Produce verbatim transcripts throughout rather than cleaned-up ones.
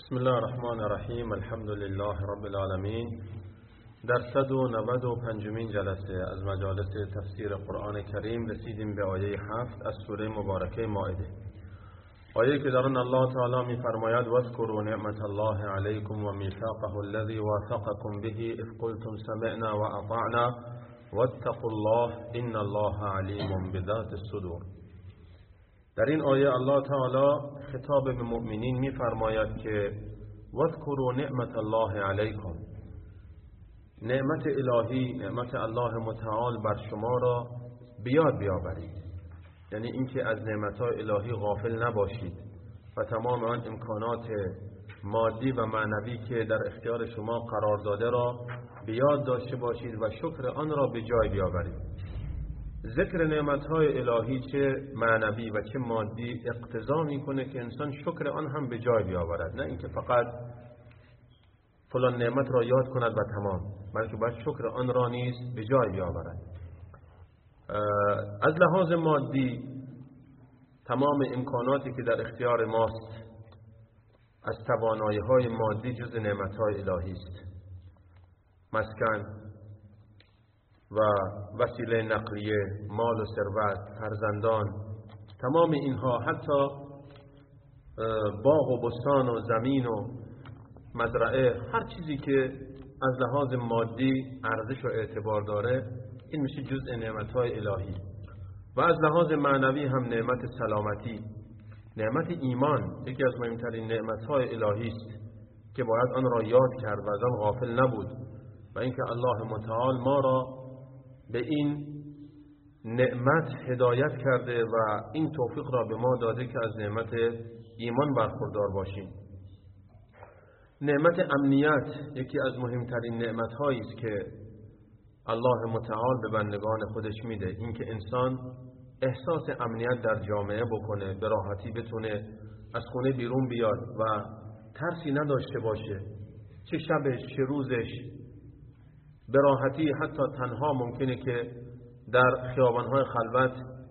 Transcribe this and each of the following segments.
بسم الله الرحمن الرحیم. الحمد لله رب العالمین. در صد و نود و پنجمین جلسه از مجالس تفسیر قرآن کریم رسیدیم به آیه هفت از سوره مبارکه مائده، آیه که در آن الله تعالی می فرماید واذکروا نعمت الله علیکم و میثاقه الذی واثقکم به اذ قلتم سمعنا و اطعنا واتقوا الله ان الله علیم بذات الصدور. در این آیه الله تعالی خطاب به مؤمنین می فرماید که واذکروا نعمت الله علیکم، نعمت الهی، نعمت الله متعال بر شما را بیاد بیاورید، یعنی اینکه از نعمت‌های الهی غافل نباشید و تمام آن امکانات مادی و معنوی که در اختیار شما قرار داده را بیاد داشته باشید و شکر آن را به جای بیاورید. ذکر نعمت‌های الهی چه معنوی و چه مادی اقتضا میکنه که انسان شکر آن هم به جای بیاورد، نه اینکه فقط فلان نعمت را یاد کند و تمام، بلکه باید شکر آن را نیز به جای بیاورد. از لحاظ مادی تمام امکاناتی که در اختیار ماست از توانایی‌های مادی جز نعمت‌های الهی است. مسکن و وسیله نقلیه، مال و ثروت، فرزندان، تمام اینها، حتی باغ و بستان و زمین و مزرعه، هر چیزی که از لحاظ مادی ارزش و اعتبار داره، این میشه جزء نعمت‌های الهی. و از لحاظ معنوی هم نعمت سلامتی، نعمت ایمان یکی از مهمترین نعمت‌های الهی است که باید آن را یاد کرد و از آن غافل نبود، و اینکه الله متعال ما را به این نعمت هدایت کرده و این توفیق را به ما داده که از نعمت ایمان برخوردار باشیم. نعمت امنیت یکی از مهمترین نعمت‌هایی است که الله متعال به بندگان خودش میده، اینکه انسان احساس امنیت در جامعه بکنه، به راحتی بتونه از خونه بیرون بیاد و ترسی نداشته باشه، چه شبش چه روزش به راحتی، حتی تنها ممکنه که در خیابان‌های خلوت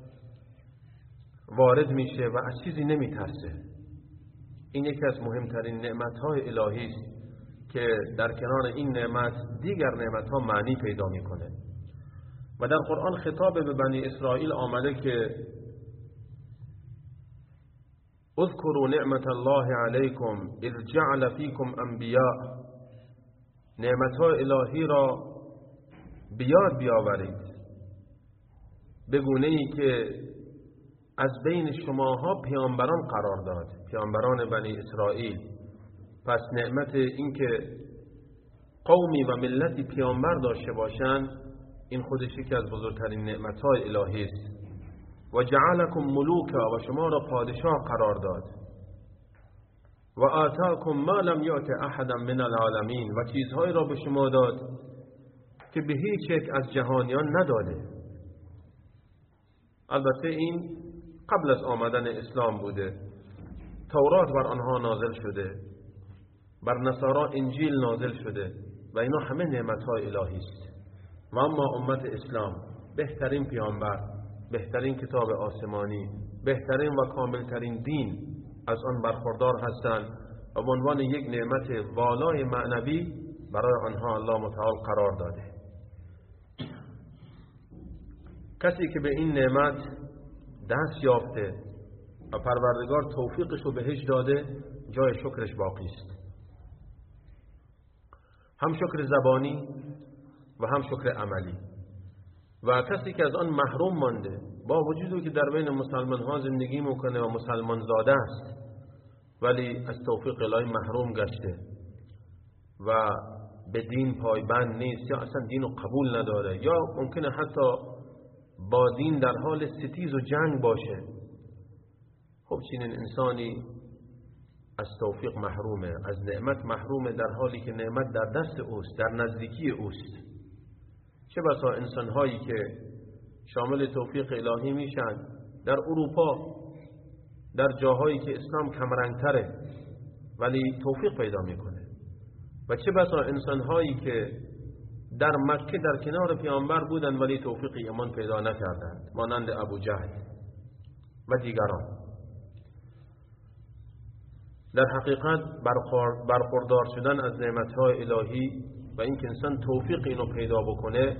وارد میشه و از چیزی نمیترسه. این یکی از مهمترین نعمت‌های الهی است که در کنار این نعمت دیگر نعمت‌ها معنی پیدا میکنه. و در قرآن خطاب به بنی اسرائیل آمده که اذکروا نعمت الله علیکم اذ جعل فیکم انبیاء، نعمت‌های الهی را بیاد بیاورید به گونه‌ای که از بین شماها پیامبران قرار داد، پیامبران بنی اسرائیل. پس نعمت این که قومی و ملتی پیامبر داشته باشند، این خودش یکی از بزرگترین نعمت‌های الهی است. و جعلکم ملوکا، و شما را پادشاه قرار داد. و آتاکم ما لم یأت احدا من العالمین، و چیزهایی را به شما داد که به هیچ یک از جهانیان نداده. البته این قبل از آمدن اسلام بوده. تورات بر آنها نازل شده، بر نصارا انجیل نازل شده و اینا همه نعمت‌های الهی است. و اما امت اسلام بهترین پیامبر، بهترین کتاب آسمانی، بهترین و کاملترین دین از آن برخوردار هستند و به عنوان یک نعمت والای معنوی برای آنها الله متعال قرار داده. کسی که به این نعمت دست یافته و پروردگار توفیقش رو بهش داده، جای شکرش باقی است. هم شکر زبانی و هم شکر عملی. و کسی که از آن محروم مانده، با وجودی که در بین مسلمان ها زندگی میکنه و مسلمان زاده است، ولی از توفیق الهی محروم گشته و به دین پایبند نیست، یا اصلا دین رو قبول نداره، یا ممکنه حتی با دین در حال ستیز و جنگ باشه، خب چنین انسانی از توفیق محرومه، از نعمت محرومه، در حالی که نعمت در دست اوست، در نزدیکی اوست. چه بسا انسان‌هایی که شامل توفیق الهی میشن در اروپا، در جاهایی که اسلام کمرنگتره، ولی توفیق پیدا میکنه. و چه بسا انسان‌هایی که در مکه در کنار پیامبر بودن ولی توفیق ایمان پیدا نکردند، مانند ابو جهل و دیگران. در حقیقت برخوردار شدن از نعمتهای الهی و اینکه انسان توفیق اینو پیدا بکنه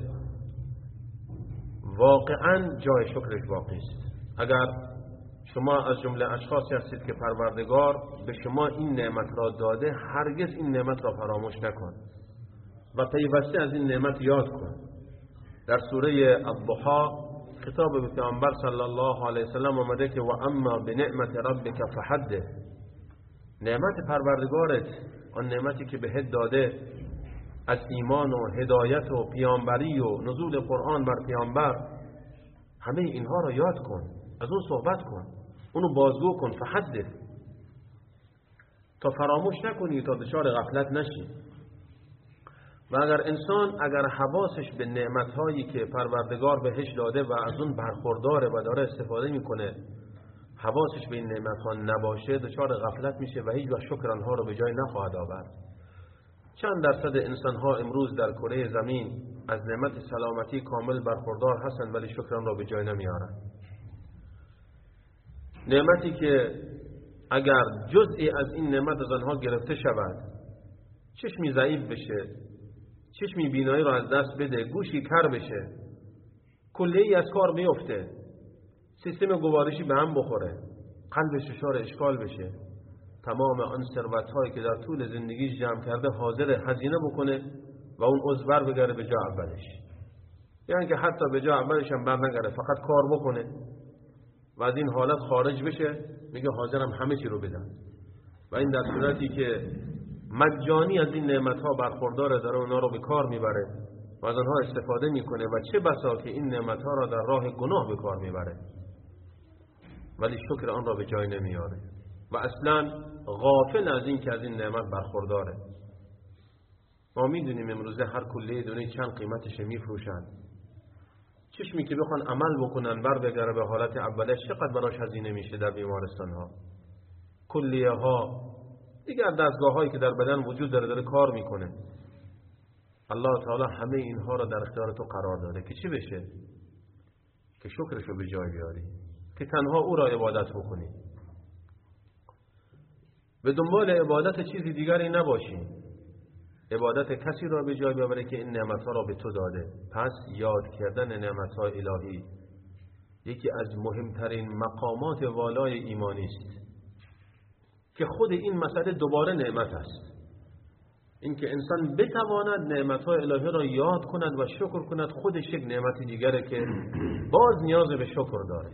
واقعا جای شکرش باقی است. اگر شما از جمله اشخاصی هستید که پروردگار به شما این نعمت را داده، هرگز این نعمت را فراموش نکن و پیوسته از این نعمت یاد کن. در سوره الضحی خطاب به پیامبر صلی الله علیه وسلم آمده که و اما بنعمت ربک فحدث، نعمت پروردگارت، آن نعمتی که بهت داده از ایمان و هدایت و پیامبری و نزول قرآن بر پیامبر، همه اینها را یاد کن، از اون صحبت کن، اونو بازگو کن. فحدث، تا فراموش نکنی، تا دچار غفلت نشی. و اگر انسان اگر حواسش به نعمتهایی که پروردگار بهش داده و از اون برخورداره و داره استفاده میکنه، حواسش به این نعمتها نباشه، دچار غفلت میشه و هیچ وقت شکر آنها رو به جای نخواهد آورد. چند درصد انسانها امروز در کره زمین از نعمت سلامتی کامل برخوردار هستند ولی شکر آن را به جای نمیارند. نعمتی که اگر جزئی از این نعمت از آنها گرفته شود، چشمی ضعیف بشه، چشمی بینایی را از دست بده، گوشی کر بشه، کلیه‌ای از کار میفته، سیستم گوارشی به هم بخوره، قلبش دچار اشکال بشه، تمام آن ثروت‌هایی که در طول زندگیش جمع کرده حاضر هزینه بکنه و اون عضو بر بگره به جا اولش، یعنی که حتی به جا اولش هم بر نگره، فقط کار بکنه و از این حالت خارج بشه، میگه حاضرم همه چی رو بدم. و این در صورتی که مجانی از این نعمت‌ها برخورداره، داره اونا رو به کار میبره و از آنها استفاده میکنه و چه بسا که این نعمت‌ها را در راه گناه به کار میبره ولی شکر آن را به جای نمیاره و اصلا غافل از این که از این نعمت برخورداره. ما میدونیم امروزه هر کلیه دونه چند قیمتش میفروشن. چشمی که بخوان عمل بکنن بر بگره به حالت اولش چقدر براش هزینه میشه در بیمارستان ها، کلیه ها، دیگر دستگاه هایی که در بدن وجود داره داره کار میکنه. الله تعالی همه اینها را در اختیار تو قرار داده که چی بشه؟ که شکرش رو به جای بیاری، که تنها او را عبادت بکنی، به دنبال عبادت چیزی دیگری نباشی، عبادت کسی را به جای بیاوره که این نعمتها را به تو داده. پس یاد کردن نعمتهای الهی یکی از مهمترین مقامات والای ایمانی است که خود این مسئله دوباره نعمت است، اینکه انسان بتواند نعمتهای الهی را یاد کند و شکر کند، خودش یک نعمت دیگره که باز نیاز به شکر داره.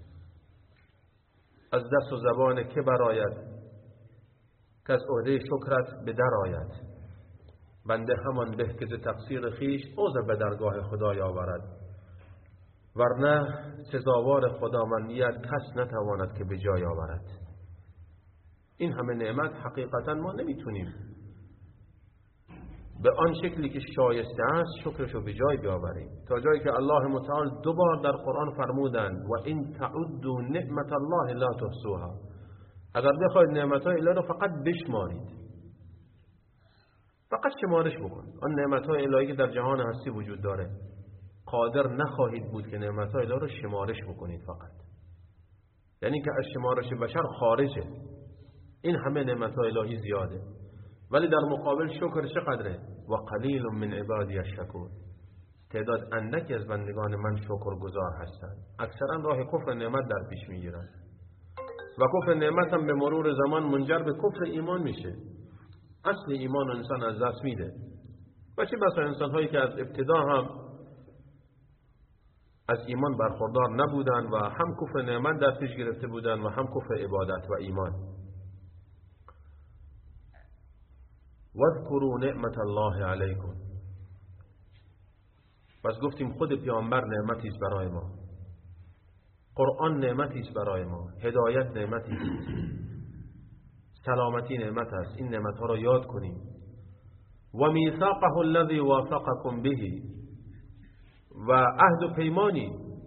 از دست و زبان که برآید که از عهده شکرت به در آید، بنده همان به که ز تقصیر خیش عذر به درگاه خدای آورد، ورنه سزاوار خداوندیت کس نتواند که به جای آورد. این همه نعمت حقیقتا ما نمیتونیم به آن شکلی که شایسته است شکرشو به جای بیاوریم، تا جایی که الله متعال دو بار در قرآن فرمودند و این تعدوا نعمت الله لا تحصوها، اگر بخواید نعمتهای الهی رو فقط بشمارید، فقط شمارش بکن، آن نعمتهای الهی که در جهان هستی وجود داره، قادر نخواهید بود که نعمتهای الهی رو شمارش بکنید فقط، یعنی که از شمارش بشر خارجه. این همه نعمتهای الهی زیاده، ولی در مقابل شکر چقدره؟ و قلیل من عبادی الشکور، تعداد اندکی از بندگان من شکر گزار هستند. اکثرا راه کفر نعمت در پیش میگیرند و کفر نعمت هم به مرور زمان منجر به کفر ایمان میشه، اصل ایمان انسان از دست میده. و چه بسا انسان هایی که از ابتدا هم از ایمان برخوردار نبودن و هم کفر نعمت در پیش گرفته بودن و هم کفر عبادت و ایمان. واذکروا نعمت الله علیکم، پس گفتیم خود پیامبر نعمتی است برای ما، قرآن نعمتی است برای ما، هدایت نعمتی است، سلامتی نعمت است. این نعمت ها را یاد کنیم. و میثاقه الذی وافقکم به، و عهد و پیمانی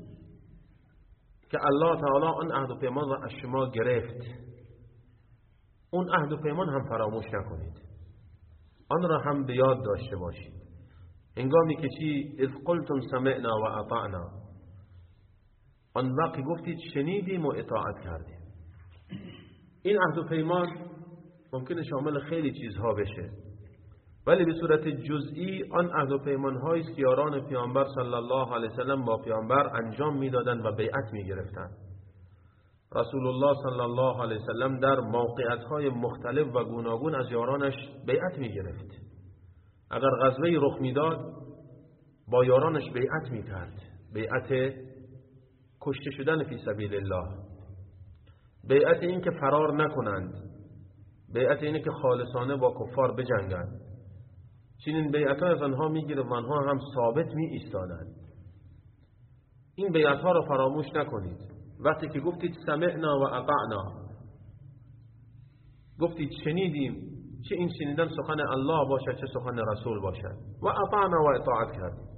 که الله تعالی آن عهد و پیمان را از شما گرفت، اون عهد و پیمان هم فراموش نکنید، آن را هم به یاد داشته باشید. هنگامی که چی؟ اذ قلتم سمعنا و اطعنا، آن وقت گفتید شنیدیم و اطاعت کردیم. این عهد و پیمان ممکنه شامل خیلی چیزها بشه، ولی به صورت جزئی آن عهد و پیمان‌هایی است که یاران پیامبر صلی الله علیه وسلم با پیامبر انجام میدادند و بیعت میگرفتند. رسول الله صلی الله علیه وسلم در موقعیت‌های مختلف و گوناگون از یارانش بیعت میگرفت. اگر غزوه‌ای رخ میداد با یارانش بیعت میکرد، بیعت کشته شدن فی سبیل الله، بیعت این که فرار نکنند، بیعت اینه که خالصانه با کفار بجنگند. چنین بیعت‌ها از آنها میگیره و آنها هم ثابت می ایستادند. این بیعت‌ها را فراموش نکنید. وقتی که گفتید سمعنا و اطعنا، گفتید شنیدیم، چه این شنیدن سخن الله باشد چه سخن رسول باشد، و اطعنا و اطاعت کردیم.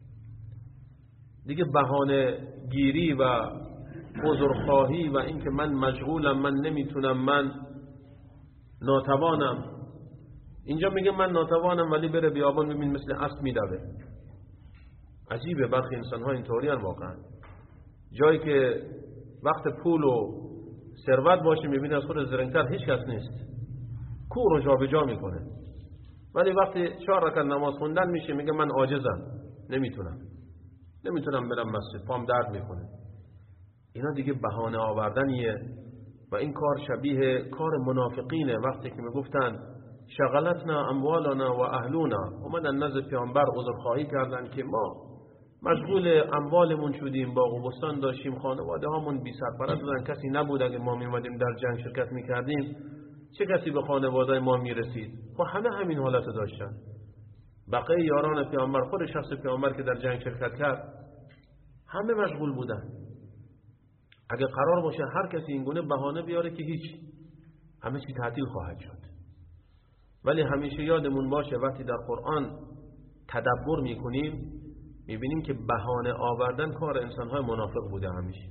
دیگه بهانه گیری و عذرخواهی و اینکه من مشغولم، من نمیتونم، من ناتوانم، اینجا میگه من ناتوانم ولی بره بیابان ببین مثل اسب میدوه. عجیبه، برخی انسان ها اینطوری ان واقعا. جایی که وقت پول و ثروت باشه میبینه از خود زرنگتر هیچ کس نیست، کور رو جا به جا میکنه، ولی وقتی چهار رکعت نماز خوندن میشه میگه من عاجزم، نمیتونم نمیتونم برم مسجد، پام درد میکنه. اینا دیگه بهانه آوردنیه و این کار شبیه کار منافقینه. وقتی که میگفتن شغلتنا اموالنا و اهلونا، اومدن نزد پیامبر عذرخواهی کردن که ما مشغول اموالمون شدیم، باغ و بستان داشتیم، خانواده هامون بی سرپرست بودن، کسی نبود اگه ما میومدیم در جنگ شرکت میکردیم چه کسی به خانواده ما میرسید. خب همه همین حالت داشتن. بقیه یاران پیامبر، خود شخص پیامبر که در جنگ شرکت کرد، همه مشغول بودن. اگه قرار باشه هر کسی این گونه بهانه بیاره که هیچ، همه چی تعطیل خواهد شد. ولی همیشه یادمون باشه وقتی در قرآن تدبر میکنیم میبینیم که بهانه آوردن کار انسانهای منافق بوده همیشه.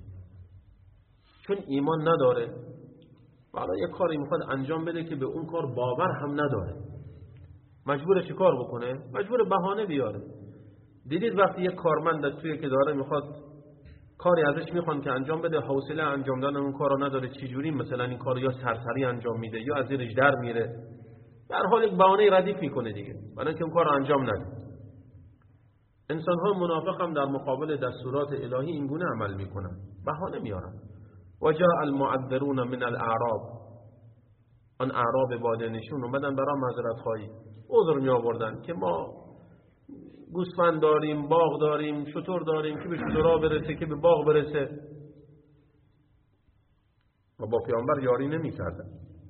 چون ایمان نداره، حالا یک کاری میخواد انجام بده که به اون کار باور هم نداره، مجبور چی کار بکنه؟ مجبور بهانه بیاره. دیدید وقتی یک کارمند توی که داره میخواد کاری ازش میخوان که انجام بده، حوصله انجام دادن اون کارو نداره، چجوری مثلا این کارو یا سرسری انجام میده یا از زیرش در میره، در حال یک بهانه ردیف میکنه دیگه، برای اینکه اون کارو انجام نده. انسان ها منافق هم در مقابل دستورات الهی این گونه عمل میکنن، بهانه میارن. و جاء المعذرون من الاعراب، آن اعراب بادنشون اومدن برای معذرت خواهی، عذر می آوردن که ما گوسفند داریم، باغ داریم، شتر داریم که به شترها برسه که به باغ برسه، و با پیامبر یاری نمی کردن.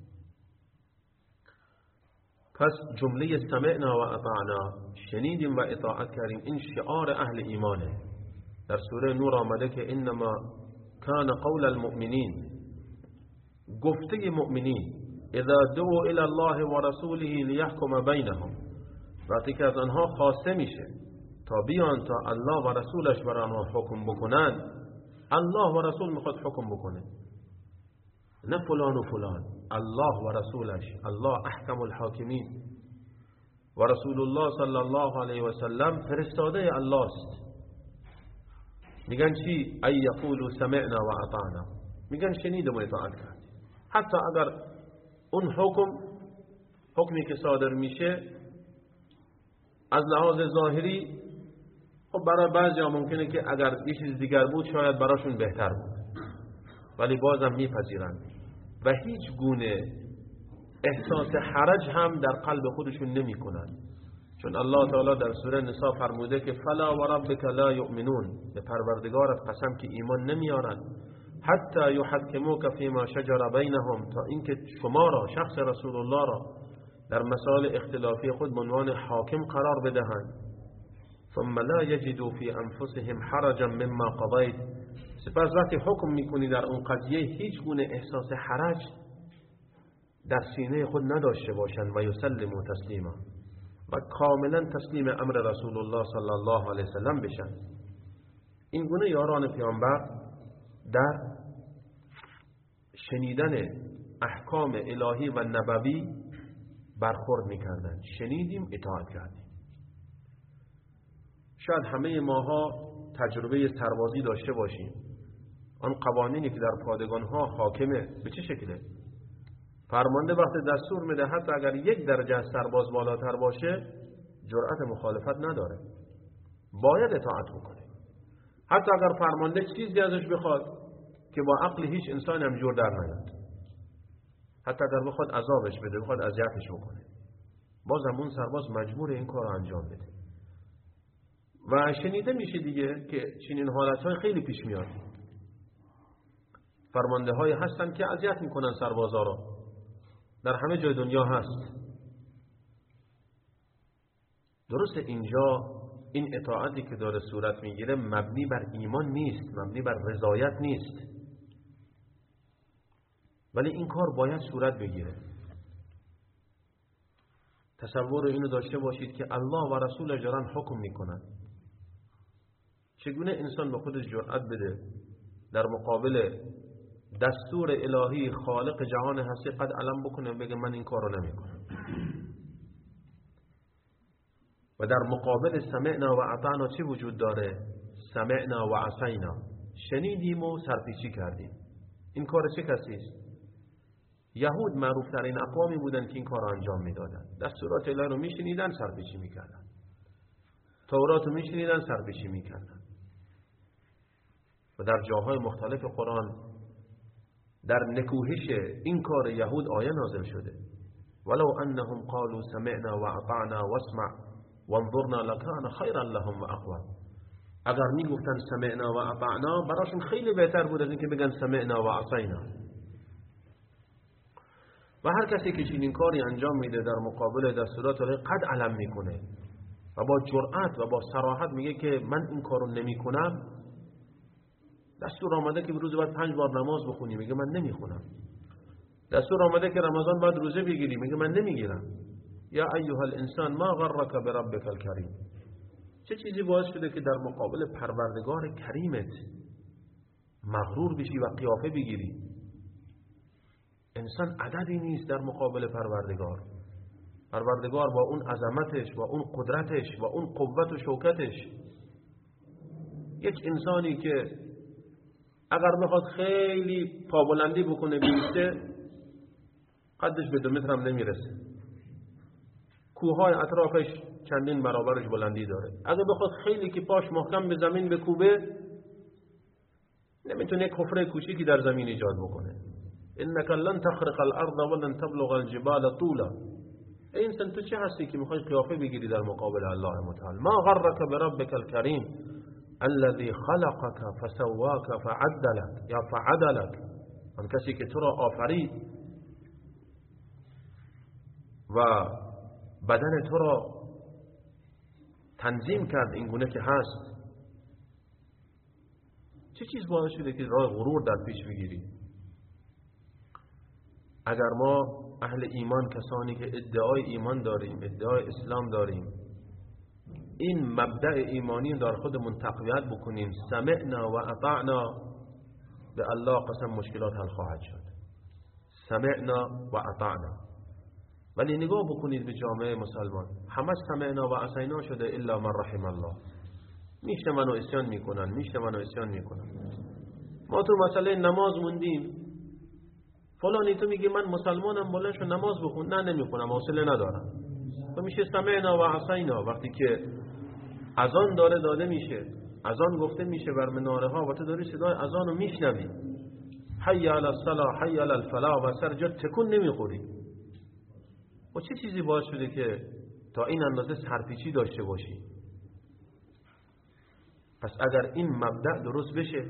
پس جمله سمعنا و اطعنا، شنیدیم و اطاعت کردیم، این شعار اهل ایمانه. در سوره نور آمده که انما کان قول المؤمنین، گفته مؤمنین، اذا دعوا الى الله و رسوله لیحکم بینهم، وقتی که از آنها خواسته میشه تا بیان تا الله و رسولش بر آنها حکم بکنن، الله و رسول میخواد حکم بکنه، نه فلان و فلان، الله و رسولش. الله احکم الحاکمین و رسول الله صلی الله علیه و سلم فرستاده الله است. میگن چی؟ ای یقولوا سمعنا و اطعنا، میگن شنیدیم و اطاعت کردیم. حتی اگر اون حکم حکمی که صادر میشه از لحاظ ظاهری، خب برای بعضی ها ممکنه که اگر یه چیز دیگر بود شاید براشون بهتر بود، ولی بازم میپذیرند و هیچ گونه احساس حرج هم در قلب خودشون نمی کنن. چون الله تعالی در سوره نساء فرموده که فلا و ربک لا یؤمنون، به پروردگارت قسم که ایمان نمیارن، حتی یحکموک فیما شجر بینهم، تا اینکه شما را، شخص رسول الله را، در مسائل اختلافی خود به عنوان حاکم قرار بدهند، ثم لا یجدوا فی انفسهم حرجا مما قضیت، سپس وقتی حکم میکنی در اون قضیه هیچ گونه احساس حرج در سینه خود نداشته باشند و یسلموا تسلیما، و کاملا تسلیم امر رسول الله صلی الله علیه وسلم بشن. این گونه یاران پیامبر در شنیدن احکام الهی و نبوی برخورد میکردن. شنیدیم، اطاعت کردیم. شاید همه ماها تجربه سربازی داشته باشیم. آن قوانینی که در پادگان ها حاکمه به چه شکله؟ فرمانده وقتی دستور میده حتی اگر یک درجه از سرباز بالاتر باشه جرأت مخالفت نداره، باید اطاعت بکنه. حتی اگر فرمانده چیزی ازش بخواد که با عقل هیچ انسان هم جور در نیاد، حتی اگر بخواد عذابش بده، بخواد اذیتش بکنه، باز همون سرباز مجبور این کار رو انجام بده. و شنیده میشه دیگه که چنین حالتهای خیلی پیش میاد. فرمانده های هستن که اذیت میکنن سربازا رو، در همه جای دنیا هست. درست اینجا این اطاعتی که داره صورت میگیره مبنی بر ایمان نیست، مبنی بر رضایت نیست، ولی این کار باید صورت بگیره. تصور اینو داشته باشید که الله و رسولش دارن حکم میکنن. چگونه انسان به خودش جرأت بده در مقابل دستور الهی خالق جهان هستی قد علم بکنه بگه من این کار رو نمیکنم؟ و در مقابل سمعنا و اطعنا چه وجود داره؟ سمعنا و عصینا، شنیدیم و سرپیچی کردیم. این کار چه کسی است؟ یهود معروف ترین اقوامی بودن که این کار رو انجام میدادن. دستورات الهی رو میشنیدن سرپیچی میکردن، تورات رو میشنیدن سرپیچی میکردن. و در جاهای مختلف قرآن در نکوهش این کار یهود آیه نازل شده. ولو انهم قالوا سمعنا و اطعنا واسمع وانظرنا لکان خیرا لهم و اقوم. اگر میگفتن سمعنا و اطعنا براشون خیلی بهتر بود از اینکه بگن سمعنا و عصینا. و هر کسی که چنین کاری انجام میده در مقابل دستورات الهی قد علم میکنه و با جرأت و با صراحت میگه که من این کارو نمیکنم. دستور آمده که روز بعد پنج بار نماز بخونی، میگه من نمیخونم. دستور آمده که رمضان بعد روزه بگیری، میگه من نمیگیرم. یا ایها الانسان ما غرک بربک الکریم. چه چیزی باعث شده که در مقابل پروردگار کریمت مغرور بشی و قیافه بگیری؟ انسان عددی نیست در مقابل پروردگار. پروردگار با اون عظمتش و اون قدرتش و اون قوت و شوکتش، یک انسانی که اگر بخواد خیلی پابلندی بکنه بیسته قدش به دو متر هم نمیرسه. کوههای اطرافش چندین برابرش بلندی داره. اگر بخواد خیلی که پاش محکم به زمین بکوبه نمیتونه یک حفره کوچیکی در زمین ایجاد بکنه. انک لن تخرق الارض ولن تبلغ الجبال طولا. ای انسان تو چه هستی که میخوای قیافه بگیری در مقابل الله متعال؟ ما غرک بربک الکریم الذي خلقك فسواك فعدلك یا فعدلك. آن کسی که تو را آفرید و بدن تو را تنظیم کرد این گونه که هست. چه چیز باعث شده که راه غرور در پیش بگیری؟ اگر ما اهل ایمان، کسانی که ادعای ایمان داریم، ادعای اسلام داریم، این مبدأ ایمانی در خودمون تقویت بکنیم، سمعنا و اطعنا، به الله قسم مشکلات حل خواهد شد. سمعنا و اطعنا. ولی نگاه بکنید به جامعه مسلمان، همه سمعنا و عصینا شده الا من رحم الله. میشنون و اسیان میکنن، میشنون و اسیان میکنن. ما تو مسئله نماز موندیم، فلانی تو میگی من مسلمانم بلند شو نماز بخون، نه نمیخونم، حوصله ندارم. تو میشه سمعنا و عصینا. وقتی که اذان داره داده میشه، اذان گفته میشه بر مناره ها و تو داری صدای اذان رو میشنوی، حی علی الصلاة حی علی الفلاح، و سر جا تکون نمیخوری. و چه چیزی باعث شده که تا این اندازه سرپیچی داشته باشی؟ پس اگر این مبدأ درست بشه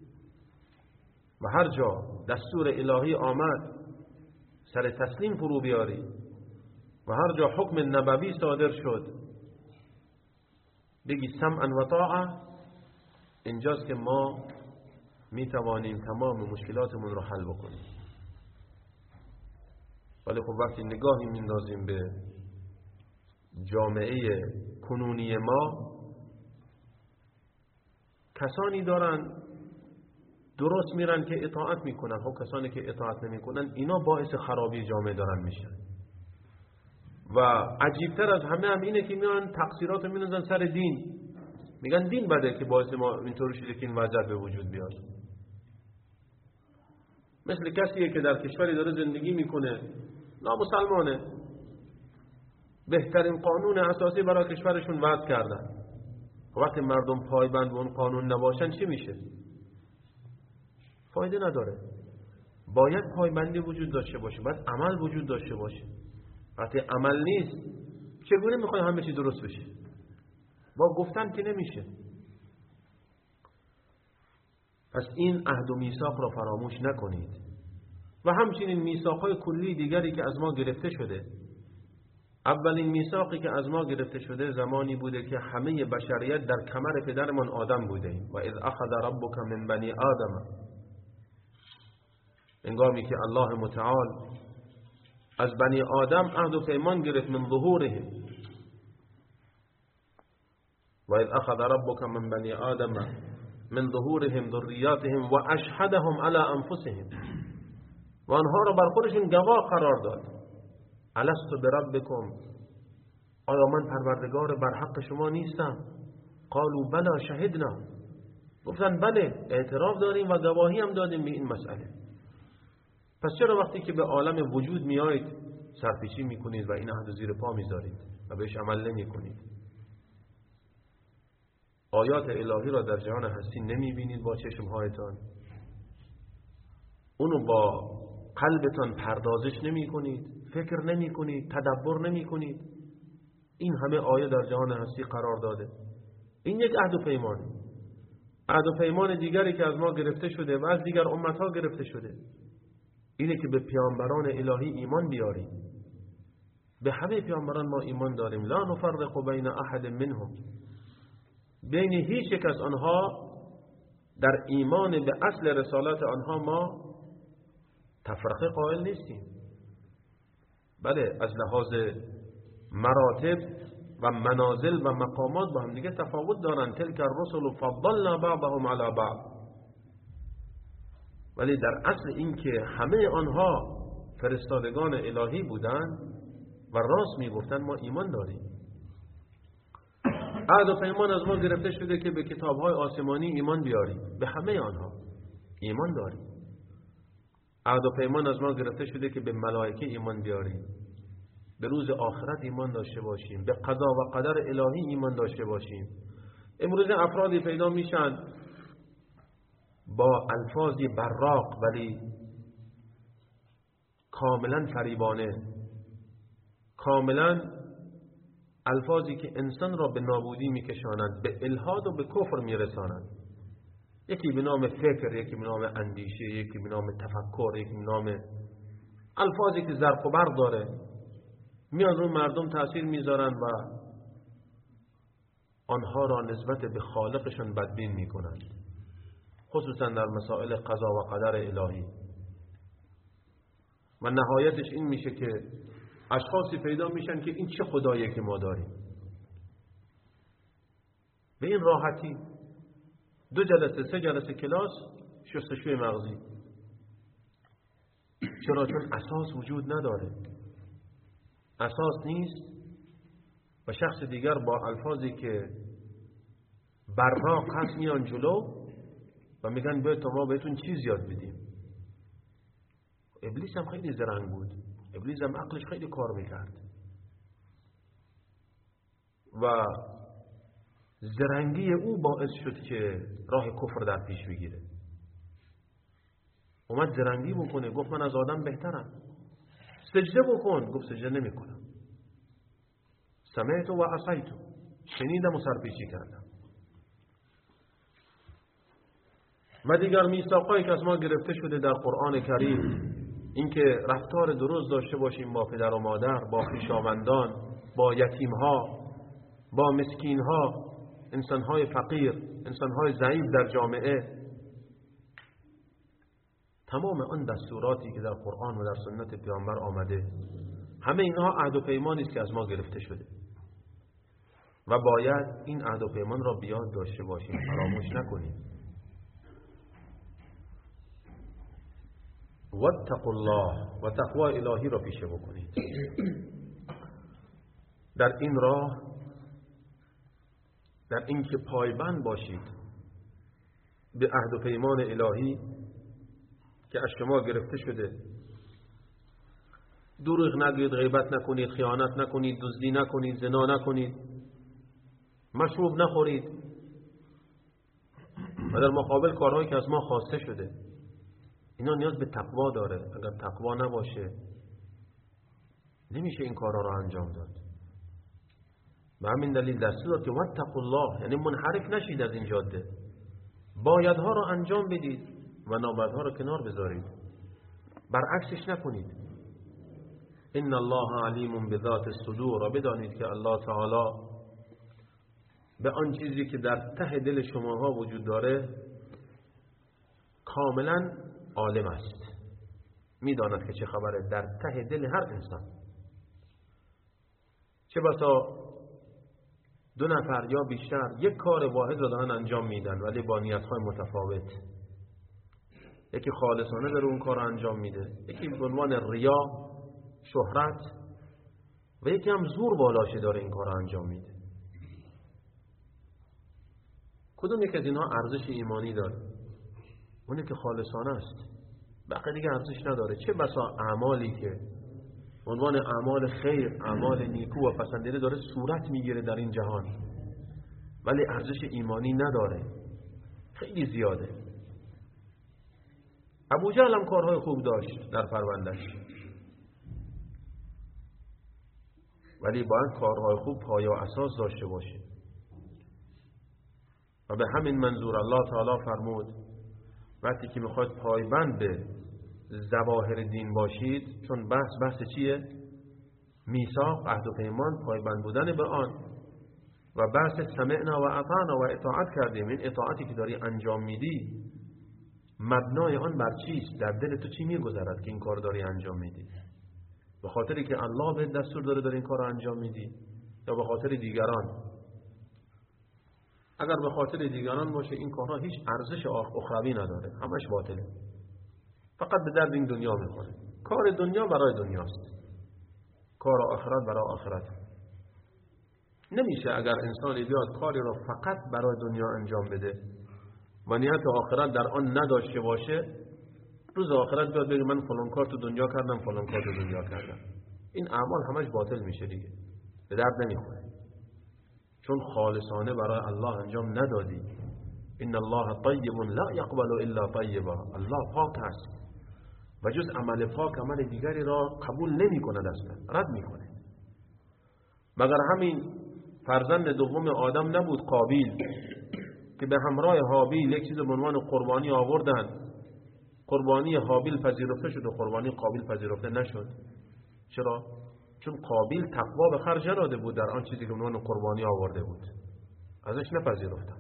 و هر جا دستور الهی آمد سر تسلیم فرو بیاری و هر جا حکم نبوی صادر شد بگی سمعا و طاعه، اینجاست که ما می توانیم تمام مشکلاتمون رو حل بکنیم. ولی خب وقتی نگاهی میندازیم به جامعه کنونی ما، کسانی دارن درست میرن که اطاعت میکنن، خب کسانی که اطاعت نمیکنن اینا باعث خرابی جامعه دارن میشن. و عجیبتر از همه هم اینه که میان تقصیرات رو میندازن سر دین، میگن دین بده که باعث ما اینطور شده که این وضع به وجود بیاد. مثل کسیه که در کشوری داره زندگی میکنه، نامسلمانه، بهترین قانون اساسی برای کشورشون وضع کردن. وقتی مردم پایبند به اون قانون نباشن چی میشه؟ فایده نداره. باید پایبندی وجود داشته باشه، باید عمل وجود داشته باشه. وقتی عمل نیست چگونه میخوای همه چی درست بشه؟ با گفتن که نمیشه. پس این عهد و میثاق را فراموش نکنید و همچنین میثاق‌های کلی دیگری که از ما گرفته شده. اولین میثاقی که از ما گرفته شده زمانی بوده که همه بشریت در کمر پدرمان آدم بوده و اذ اخذ ربک من بنی آدم، انگامی که الله متعال از بنی آدم عهد و پیمان گرفت، من ظهورهم، و اذ اخذ ربک من بنی آدم من ظهورهم ذریاتهم و اشهدهم علی انفسهم، و آنها را بر خودشون گواه قرار داد. الست بربکم، آیا من پروردگار بر حق شما نیستم؟ قالوا بلا شهدنا، گفتن بله اعتراف داریم و گواهی هم دادیم به این مسئله. پس چرا وقتی که به عالم وجود میایید سرپیچی میکنید و این عهد زیر پا میذارید و بهش عمل نمیکنید؟ آیات الهی را در جهان هستی نمیبینید با چشمهایتان، اونو با قلبتان پردازش نمی کنید، فکر نمی کنید، تدبر نمی کنید. این همه آیه در جهان هستی قرار داده. این یک عهد و پیمانه. عهد و پیمان دیگری که از ما گرفته شده و از دیگر امتها گرفته شده اینه که به پیامبران الهی ایمان بیاریم. به همه پیامبران ما ایمان داریم. لا نفرق بین احد منهم، بین هیچ یک از آنها در ایمان به اصل رسالت آنها ما تفرقه قائل نیستیم. بله از لحاظ مراتب و منازل و مقامات با هم دیگه تفاوت دارن. تلک الرسل فضلنا بعضهم علی بعض، ولی در اصل این که همه آنها فرستادگان الهی بودند و راست میگفتن ما ایمان داریم. عهد و پیمان از ما گرفته شده که به کتاب‌های آسمانی ایمان بیاریم، به همه آنها ایمان داریم. عهد و پیمان از ما گرفته شده که به ملائکه ایمان بیاریم، به روز آخرت ایمان داشته باشیم، به قضا و قدر الهی ایمان داشته باشیم. امروز افرادی پیدا میشن با الفاظی براق ولی کاملا فریبانه، کاملا الفاظی که انسان را به نابودی میکشانند، به الحاد و به کفر میرسانند. یکی به نام فکر، یکی به نام اندیشه، یکی به نام تفکر، یکی به نام الفاظی که زرق و برق داره، میان رو مردم تأثیر میذارن و آنها را نسبت به خالقشان بدبین میکنند، خصوصا در مسائل قضا و قدر الهی. و نهایتش این میشه که اشخاصی پیدا میشن که این چه خداییه که ما داریم. به این راحتی دو جلسه سه جلسه کلاس شستشوی مغزی. چرا؟ چون اساس وجود نداره، اساس نیست و شخص دیگر با الفاظی که براق هست میان جلو و میگن باید تا ما بهتون چیز یاد بدیم. ابلیس هم خیلی زرنگ بود، ابلیس هم عقلش خیلی کار میکرد و زرنگی او باعث شد که راه کفر در پیش بگیره. اومد زرنگی بکنه، گفت من از آدم بهترم. سجده بکن، گفت سجده نمی کنم. سمعت و عصیت، شنیدم و سرپیچی کردم. و دیگر میثاقایی که از ما گرفته شده در قرآن کریم، اینکه رفتار درست داشته باشیم با پدر و مادر، با خویشاوندان، با یتیمها، با مسکینها، انسانهای فقیر، انسانهای ضعیف در جامعه. تمام آن دستوراتی که در قرآن و در سنت پیامبر آمده، همه اینها عهد و پیمانی است که از ما گرفته شده و باید این عهد و پیمان را بیاد داشته باشیم، فراموش نکنیم. واتقوا الله، و تقوی الهی را پیشه بکنید. در این راه، در این که پایبند باشید به عهد و پیمان الهی، که از شما گرفته شده. دروغ نگویید، غیبت نکنید، خیانت نکنید، دزدی نکنید، زنا نکنید، مشروب نخورید و در مقابل کارهایی که از ما خواسته شده. اینا نیاز به تقوا داره. اگر تقوا نباشه نمیشه این کارها رو انجام داد. به همین دلیل دستور داد که واتقوا الله، یعنی منحرف نشید از این جاده. بایدها رو انجام بدید و نابایدها رو کنار بذارید، برعکسش نکنید. ان الله علیم بذات الصدور، و بدانید که الله تعالی به آن چیزی که در ته دل شماها وجود داره کاملا عالم است. میداند که چه خبره در ته دل هر انسان. چه بسا دو نفر یا بیشتر یک کار واحد را دارن انجام میدن ولی با نیت‌های متفاوت. یکی خالصانه داره اون کار را انجام میده، یکی به عنوان ریا، شهرت، و یکی هم زور بالاشه داره این کار را انجام میده. کدوم یک از اینها ارزش ایمانی داره؟ اونی که خالصانه است، بقیه دیگه ارزش نداره. چه بسا اعمالی که عنوان اعمال خیر، اعمال نیکو و پسندیده داره صورت میگیره در این جهان ولی ارزش ایمانی نداره، خیلی زیاده. ابو جهل هم کارهای خوب داشت در پروندهش، ولی باید کارهای خوب پایه و اساس داشته باشه. و به همین منظور الله تعالی فرمود وقتی که میخواید پایبند به ظواهر دین باشید، چون بحث بحث چیه؟ میثاق، عهد و پیمان، پایبند بودن به آن، و بحث سمعنا و اطعنا و اطاعت کردیم. این اطاعتی که داری انجام میدی مبنای آن بر چیست؟ در دل تو چی میگذرد که این کار داری انجام میدی؟ به خاطری که الله به دستور داره داری این کار رو انجام میدی یا به خاطر دیگران؟ اگر به خاطر دیگران باشه این کارها هیچ ارزش اخروی نداره، همش باطله، فقط به درد این دنیا میخوره. کار دنیا برای دنیاست، کار آخرت برای آخرت. نمیشه اگر انسانی بیاد کاری رو فقط برای دنیا انجام بده و نیت آخرت در آن نداشته باشه، روز آخرت بیاد بگه من فلان کار تو دنیا کردم، فلان کار تو دنیا کردم. این اعمال همش باطل میشه دیگه، به درد نمیخوره، چون خالصانه برای الله انجام ندادی. ان الله طیب لا یقبل الا طیبا، الله پاک است و جز عمل پاک عمل دیگری را قبول نمی کند، اصلا رد می کنه. مگر همین فرزند دوم آدم نبود قابیل که به همراه حابیل یک چیز به عنوان قربانی آوردن، قربانی حابیل پذیرفته شد و قربانی قابیل پذیرفته نشد. چرا؟ چون قابیل تقوا به خرج داده بود در آن چیزی که به عنوان قربانی آورده بود، ازش نپذیرفتن.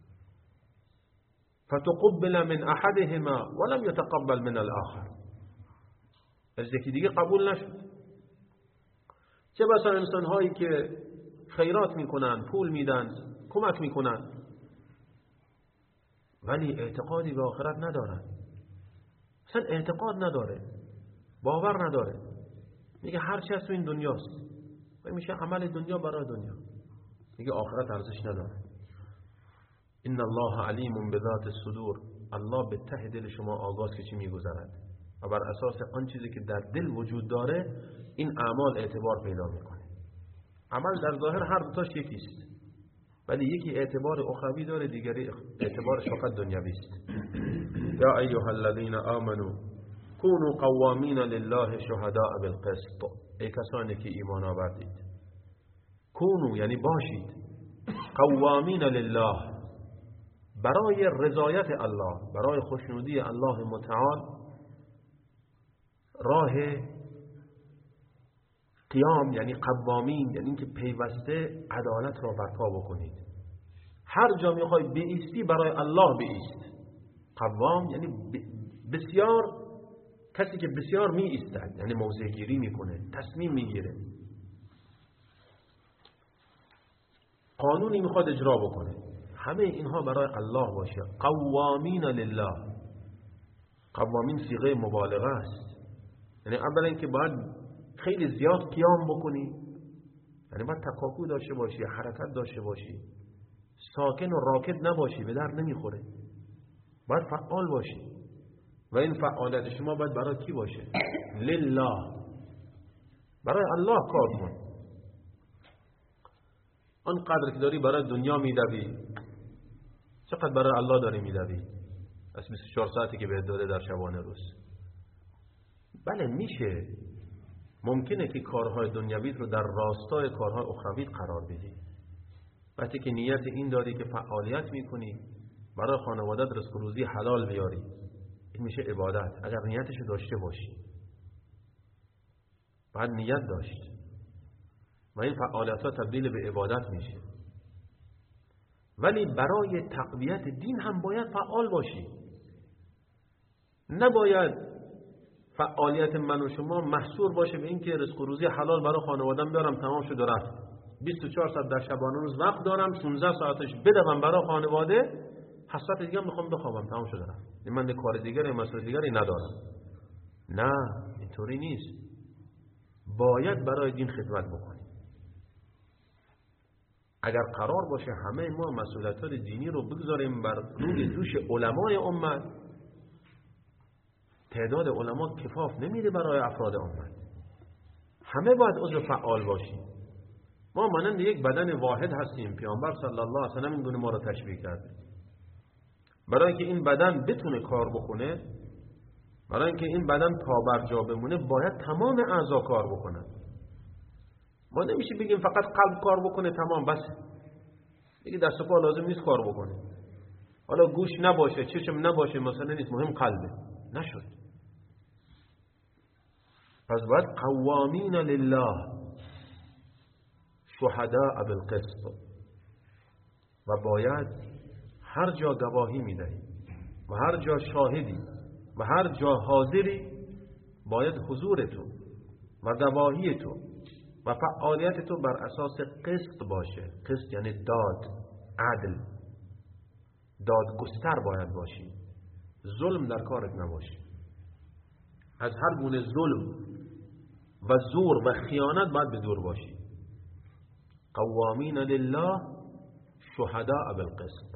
فتقبل من احدهما ولم يتقبل من الاخر، از یکی دیگه قبول نشد. چه بسا انسان هایی که خیرات میکنن، پول میدن، کمک میکنن ولی اعتقادی به آخرت ندارن، اصلا اعتقاد نداره، باور نداره، میگه هر چی هست تو این دنیاست و میشه عمل دنیا برای دنیا، میگه آخرت ارزش نداره. ان الله علیم بذات الصدور، الله به ته دل شما آگاست که چی میگذرد و بر اساس آن چیزی که در دل وجود داره این اعمال اعتبار پیدا میکنه. عمل در ظاهر هر دو تاش یکیست ولی یکی اعتبار اخروی داره، دیگری اعتبارش فقط دنیوی است. یا ایها الذین آمنوا کونوا قوامین لله شهداء بالقسط، ای کسانی که ایمان آوردید، کونوا یعنی باشید، قوامین لله، برای رضایت الله، برای خوشنودی الله متعال راه قیام یعنی قوامین، یعنی که پیوسته عدالت را برپا بکنید. هر جا میخوای بایستی برای الله بایست. قوام یعنی بسیار، کسی که بسیار می ایستد، یعنی موضع گیری میکنه، تصمیم میگیره، قانونی میخواد اجرا بکنه، همه اینها برای الله باشه. قوامین لله، قوامین صیغه مبالغه است، یعنی اولا اینکه باید خیلی زیاد قیام بکنی، یعنی باید تکاپو داشته باشی، حرکت داشته باشی، ساکن و راکد نباشی، به درد نمیخوره، باید فعال باشی. و این فعالیت شما باید برای کی باشه؟ لله، برای الله کار کن. آن قدر که داری برای دنیا میدوی، چقدر برای الله داری میدوی از بیست و چهار ساعتی که بهت داده در شبانه روز؟ بله میشه، ممکنه که کارهای دنیویت رو در راستای کارهای اخرویت قرار بدی. وقتی که نیت این داری که فعالیت میکنی برای خانوادت رزق و روزی حلال بیاری، این میشه عبادت. اگر نیتشو داشته باشی، بعد نیت داشت و این فعالیت ها تبدیل به عبادت میشه. ولی برای تقویت دین هم باید فعال باشی. نباید فعالیت من و شما محصور باشه به این که رزق و روزی حلال برای خانوادم بیارم تمام شد و رفت. بیست و چهار ساعت در شبانه روز وقت دارم، شانزده ساعتش بدم برای خانواده، حسرت دیگه میخوام بخوابم، تمام شد و رفت. من کار دیگری مسئله دیگری ندارم. نه، اینطوری نیست. باید برای دین خدمت بکنیم. اگر قرار باشه همه ما مسئولیت‌های دینی رو بگذاریم بر روی دوش علمای امت، تعداد علما کفاف نمیده برای افراد امت. همه باید عضو فعال باشیم. ما مانند یک بدن واحد هستیم. پیامبر صلی الله علیه و سلم این گونه ما رو تشبیه کرده. برای اینکه این بدن بتونه کار بکنه، برای اینکه این بدن پابر جا بمونه، باید تمام اعضا کار بکنن. ما نمیشه بگیم فقط قلب کار بکنه تمام بس، دیگه دست و پا لازم نیست کار بکنه. حالا گوش نباشه، چشم نباشه، مثلا نیست، مهم قلبه. نشد. پس باید قوامین لله شهداء بالقسط، و باید هر جا گواهی میدهی و هر جا شاهدی و هر جا حاضری، باید حضور تو و گواهی تو و فعالیت تو بر اساس قسط باشه. قسط یعنی داد، عدل، دادگستر باید باشی. ظلم در کارت نباشی. از هر گونه ظلم و زور و خیانت باید به دور باشی. قوامین لله شهداء بالقسط.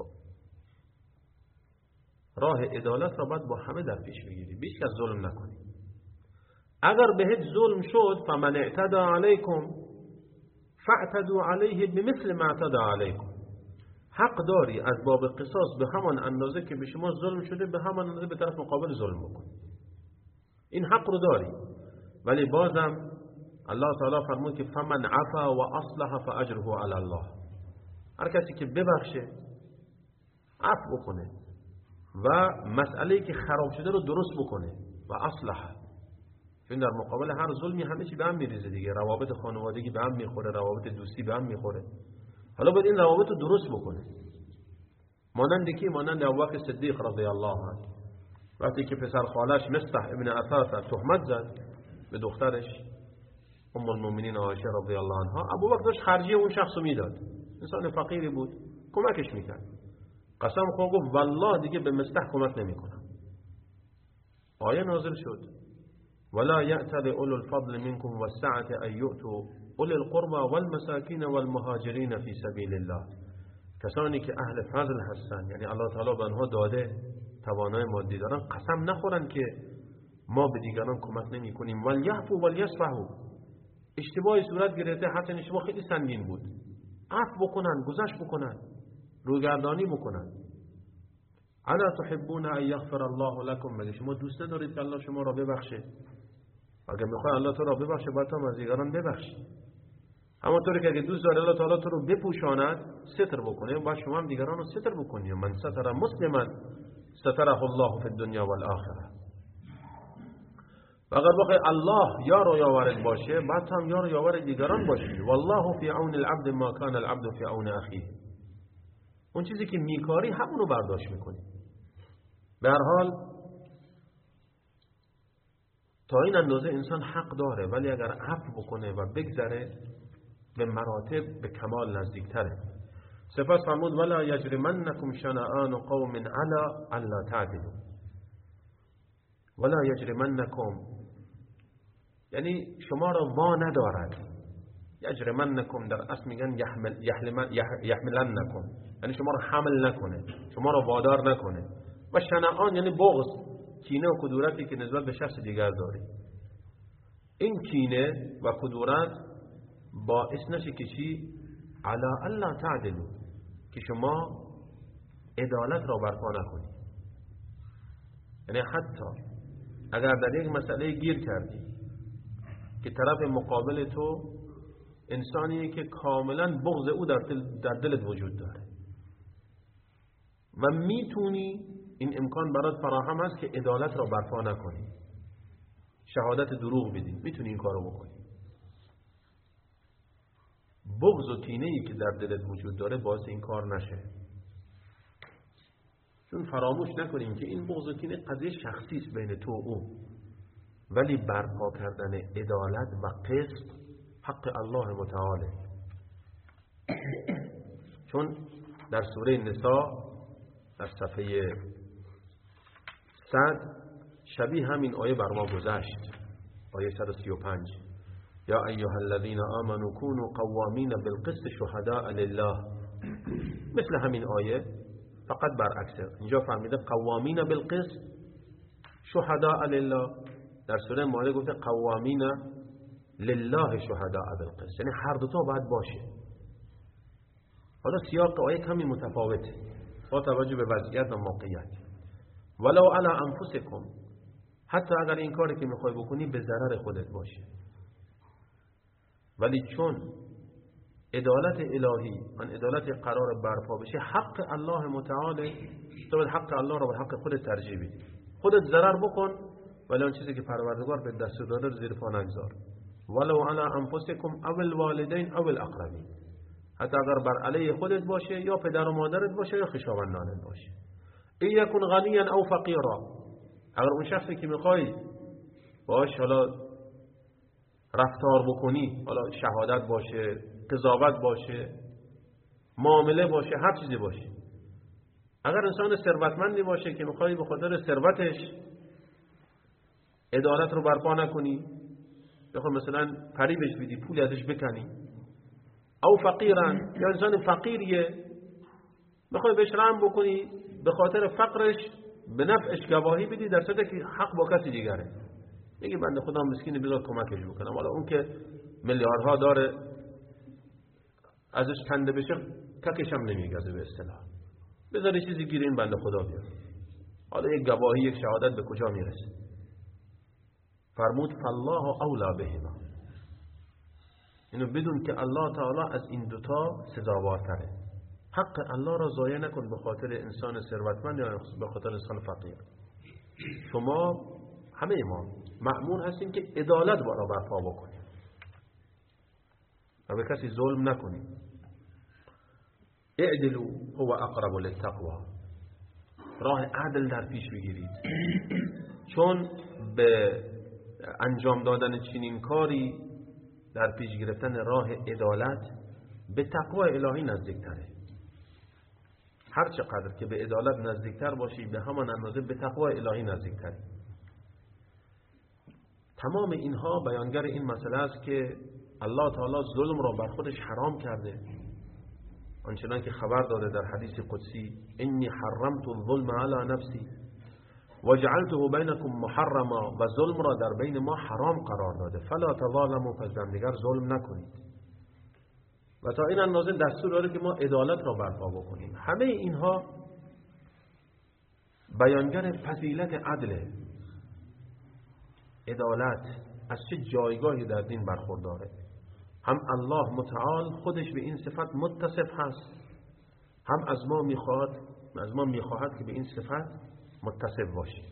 راه عدالت را باید با همه در پیش بگیری، بیش کس ظلم نکنی. اگر بهت ظلم شد، فمن اعتدى علیکم فاعتدوا علیه بمثل ما اعتدى علیکم. حق داری از باب قصاص به همان اندازه که به شما ظلم شده، به همان اندازه به طرف مقابل ظلم بکن. این حق رو داری. ولی بازم الله تعالی فرمود که فمن عفا و اصلح فاجره علی الله. هر کسی که ببخشه، عفو بکنه و مسئله‌ای که خراب شده رو درست بکنه و اصلح، چون در مقابل هر ظلمی همه چی به هم میریزه دیگه. روابط خانوادگی به هم میخوره، روابط دوستی به هم میخوره. حالا باید این روابط رو درست بکنه. مانند کی؟ مانند ابوبکر صدیق رضی الله عنه، وقتی که پسر خالش مصطح ابن اثاثه تهمت زد به دخترش ام المؤمنین عایشه رضی الله عنها، ابوبکر داشت خرجی اون شخصو میداد. انسان فقیری بود، کمکش میکرد. قسم خورد گفت والله دیگه به مصطح کمک نمیکنم. آیه نازل شد ولا یأتل اولو الفضل منکم والسعة ان یؤتوا اولی القربى والمساکین والمهاجرین فی سبیل الله. کسانی که اهل فضل هستند، یعنی الله تعالی به آنها داده، توانای مادی دارن، قسم نخورن که ما به دیگران کمک نمی کنیم. ولیعفوا ولیصفحوا. اشتباهی صورت گرفته، حتی اشتباه خیلی سنگین بود، عفو بکنن، گذشت بکنن، روگردانی بکنن. الا تحبون ان یغفر الله لكم. مگه شما دوست ندارید که الله شما را ببخشه؟ اگه میخوای الله تو را ببخشه، باید تو از دیگران ببخشی. همونطوری که اگه دوست داری الله تعالی تو رو بپوشاند، ستر بکنه، باید شما هم دیگران رو ستر بکنی. من ستر مسلما ستره الله فی الدنیا والآخره. و اگر بخوای الله یار و یاورت باشه، باید هم یار و یاور دیگران باشی. والله فی عون العبد ما کان العبد فی عون اخیه. اون چیزی که میکاری همونو برداشت میکنی. به هر حال تا این اندازه انسان حق داره، ولی اگر عفو بکنه و بگذره، به مراتب به کمال نزدیکتره. سپس فرمود ولا یجرمنکم شنآن قوم علی الا تعدلوا. ولا یجرمنکم یعنی شما را وا ندارد. یجرمنکم در اصل میگن یحمل یحملنکم، یعنی شما را حمل نکنه، شما را وادار نکنه. و شنآن یعنی بغض. کینه و کدورتی که نسبت به شخص دیگر داری. این کینه و کدورت باعث نشه که چی؟ علی الا تعدلوا، که شما عدالت را برپا نکنید. یعنی حتی اگر در یک مسئله گیر کردی که طرف مقابل تو انسانیه که کاملا بغض او در, دل در دلت وجود داره و میتونی، این امکان برات فراهم است که عدالت را برپا نکنی، شهادت دروغ بدی، میتونی این کارو بکنی. بغض و کینه‌ای که در دلت وجود داره باعث این کار نشه. چون فراموش نکنیم که این بغض و کینه قضیه شخصی است بین تو و او، ولی برپا کردن عدالت و قسط حق الله متعالی. چون در سوره نساء در صفحه صد شبیه همین آیه بر ما گذشت، آیه صد و سی و پنج: یا ایها الذین آمنوا كونوا قوامین بالقسط شهداء لله. مثل همین آیه فقط برعکسه. اینجا فهمیده قوامین بالقسط شهداء لله، در سوره مائده گفته قوامین لله شهداء بالقسط، یعنی هر دوتا باید باشه. حالا سیاق آیه کمی متفاوته با توجه به وضعیت و موقعیت. ولو علی انفسکم، حتی اگر این کاری که میخوای بکنی به ضرر خودت باشه، ولی چون عدالت الهی، آن عدالت قرار برپا بشه، حق الله متعالی، تو باید حق الله را به حق خودت ترجیح بدی. خودت ضرر بکن ولی اون چیزی که پروردگار به دست داده رو زیر پا نگذار. ولو علی انفسکم او الوالدین او الاقربین، حتی اگر بر علیه خودت باشه یا پدر و مادرت باشه یا خویشاوندانت باشه. این یکن غنیا او فقیرا، اگر اون شخصی که میخوای باش حالا رفتار بکنی، حالا شهادت باشه، قضاوت باشه، معامله باشه، هر چیزی باشه، اگر انسان ثروتمندی باشه که میخوای به خاطر ثروتش عدالت رو برپا نکنی، بخوای مثلا فریبش بدی، پولی ازش بکنی، او فقیرن، یا انسان فقیریه میخوای بهش رحم بکنی، به خاطر فقرش به نفعش گواهی بدی در صورتی که حق با کسی دیگره، میگی بنده خدا مسکینه بذار کمکش بکنم، حالا اون که میلیاردها داره ازش کنده بشه ککش هم نمیگزه به اصطلاح، بذار چیزی گیر این بنده خدا بیاد، حالا یک گواهی یک شهادت به کجا میرسه؟ فرمود فالله اولا بهما، اینو بدون که الله تعالی از این دوتا سزاوارتره. حق الله را ضایع نکن به خاطر انسان ثروتمند یا به خاطر انسان فقیر. شما همه ما مأمور هستیم که عدالت را برپا بکنیم و به کسی ظلم نکنیم. اعدلوا هو اقرب للتقوى، راه عدل در پیش بگیرید، چون به انجام دادن چنین کاری، در پیش گرفتن راه عدالت، به تقوی الهی نزدیکتره. هر چقدر که به عدالت نزدیکتر باشی به همان اندازه به تقوی الهی نزدیکتری. تمام اینها بیانگر این مسئله است که الله تعالی ظلم را بر خودش حرام کرده، آنچنان که خبر داده در حدیث قدسی: انی حرمت الظلم علی نفسی و جعلته بینکم محرما، و ظلم را در بین ما حرام قرار داده، فلا تظالموا، پس هم دیگر ظلم نکنید. و تا این اندازه دستور داره که ما عدالت را برپا بکنیم. همه اینها بیانگر فضیلت عدل. عدالت از چه جایگاهی در دین برخورداره. هم الله متعال خودش به این صفت متصف هست، هم از ما میخواد از ما میخواهد که به این صفت متصف باشیم.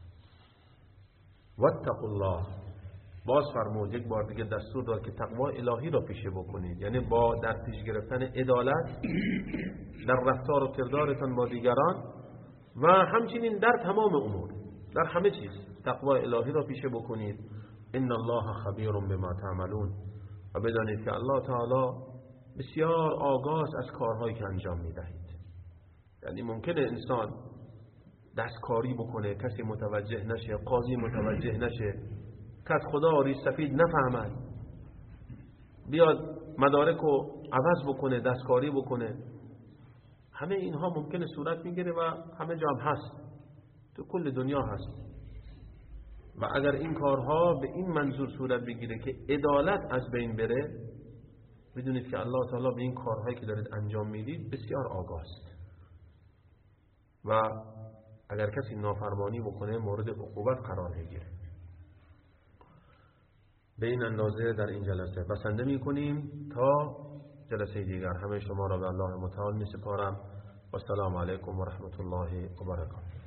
واتقوا الله، باز فرمود یک بار دیگه دستور داد که تقوی الهی را پیشه بکنید، یعنی با در پیش گرفتن عدالت در رفتار و کردارتان با دیگران و همچنین در تمام امور، در همه چیز تقوی الهی را پیشه بکنید. ان الله خبیر بما تعملون، و بدانید که الله تعالی بسیار آگاه از کارهایی که انجام میدهید. یعنی ممکنه انسان دستکاری بکنه، کسی متوجه نشه، قاضی متوجه نشه، کت خدا ریش سفید نفهمد، بیاد مدارک رو عوض بکنه، دستکاری بکنه. همه اینها ممکنه صورت میگیره و همه جا هم هست، تو کل دنیا هست. و اگر این کارها به این منظور صورت بگیره که عدالت از بین بره، بدونید که الله تعالی به این کارهایی که دارید انجام میدید بسیار آگاه است و اگر کسی نافرمانی بکنه مورد عقوبت قرار میگیره. به این اندازه در این جلسه بسنده میکنیم تا جلسه دیگر. همه شما را به الله متعال می سپارم و السلام علیکم و رحمت الله و برکاته.